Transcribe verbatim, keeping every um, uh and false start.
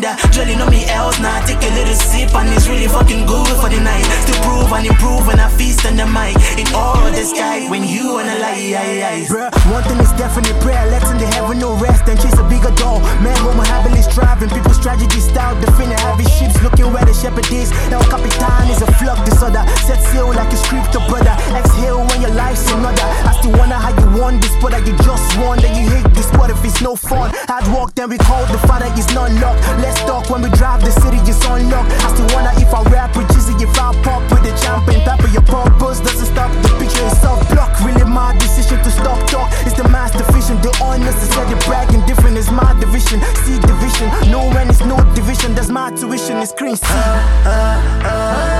yeah. Dwelling on me else now, take a little sip and it's really fucking good for the night. Still prove and improve when I feast on the mic. In all the sky, when you wanna lie, yeah, yeah. Bruh, one thing is definite prayer. Let's in the heaven no rest and chase a bigger door. Man, woman heavily striving. People's tragedy style, defending heavy ships, looking where the shepherd is. El Capitan is a flock disorder. Set sail like a script to brother. Exhale when your life's another. I still wonder how you won this spot that you just won. Then you hate this spot if it's no fun. Hard work, then we call the father is not luck. Let's talk when we drive the city is unlocked. I still wonder if I rap with Jizzy, if I pop with the champion. Tap of your purpose doesn't stop. The picture is self block. Really my decision to stop talk. It's the master vision. The unnecessary bragging different is my division. See division. No when it's no division. That's my tuition. It's green. See. Uh, uh, uh.